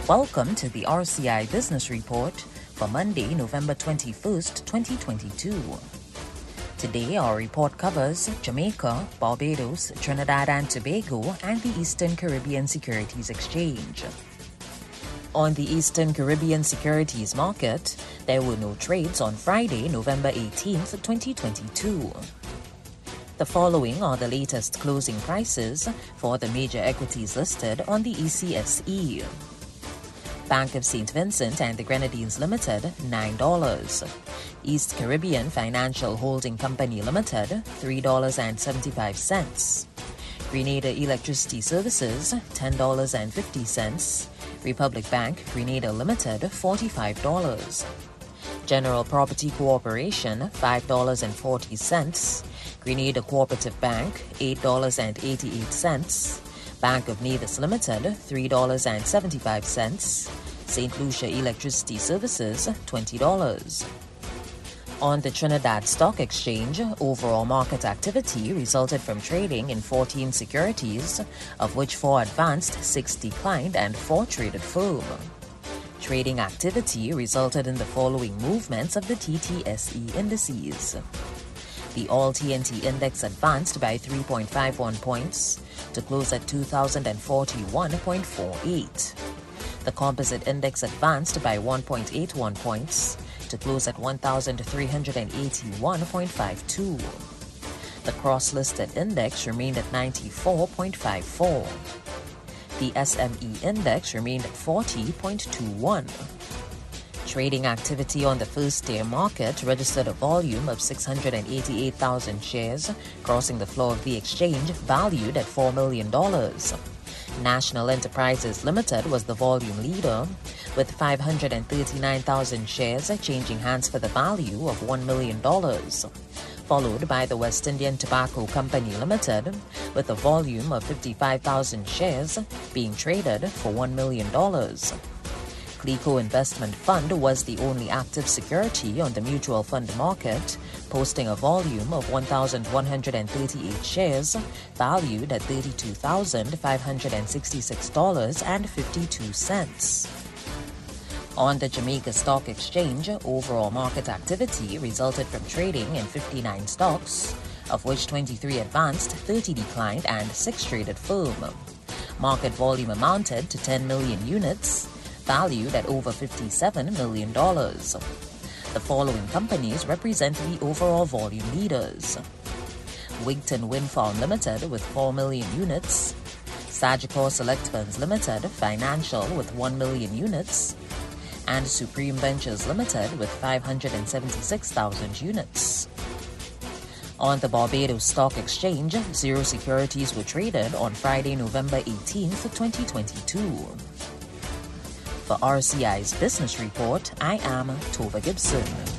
Welcome to the RCI Business Report for Monday, November 21st, 2022. Today, our report covers Jamaica, Barbados, Trinidad and Tobago, and the Eastern Caribbean Securities Exchange. On the Eastern Caribbean Securities Market, there were no trades on Friday, November 18th, 2022. The following are the latest closing prices for the major equities listed on the ECSE. Bank of St. Vincent and the Grenadines Limited, $9. East Caribbean Financial Holding Company Limited, $3.75. Grenada Electricity Services, $10.50. Republic Bank, Grenada Limited, $45. General Property Corporation, $5.40. Grenada Cooperative Bank, $8.88. Bank of Nevis Limited, $3.75. St. Lucia Electricity Services, $20. On the Trinidad Stock Exchange, overall market activity resulted from trading in 14 securities, of which 4 advanced, 6 declined, and 4 traded firm. Trading activity resulted in the following movements of the TTSE indices. The All-TNT Index advanced by 3.51 points to close at 2,041.48. The Composite Index advanced by 1.81 points to close at 1,381.52. The Cross-Listed Index remained at 94.54. The SME Index remained at 40.21. Trading activity on the first-day market registered a volume of 688,000 shares, crossing the floor of the exchange, valued at $4 million. National Enterprises Limited was the volume leader, with 539,000 shares changing hands for the value of $1 million, followed by the West Indian Tobacco Company Limited, with a volume of 55,000 shares being traded for $1 million. CLICO Investment Fund was the only active security on the mutual fund market, posting a volume of 1,138 shares, valued at $32,566.52. On the Jamaica Stock Exchange, overall market activity resulted from trading in 59 stocks, of which 23 advanced, 30 declined, and 6 traded firm. Market volume amounted to 10 million units, valued at over $57 million. The following companies represent the overall volume leaders: Wigton Wind Farm Limited with 4 million units, Sagicor Select Funds Limited Financial with 1 million units, and Supreme Ventures Limited with 576,000 units. On the Barbados Stock Exchange, 0 securities were traded on Friday, November 18th, 2022. For RCI's Business Report, I am Tova Gibson.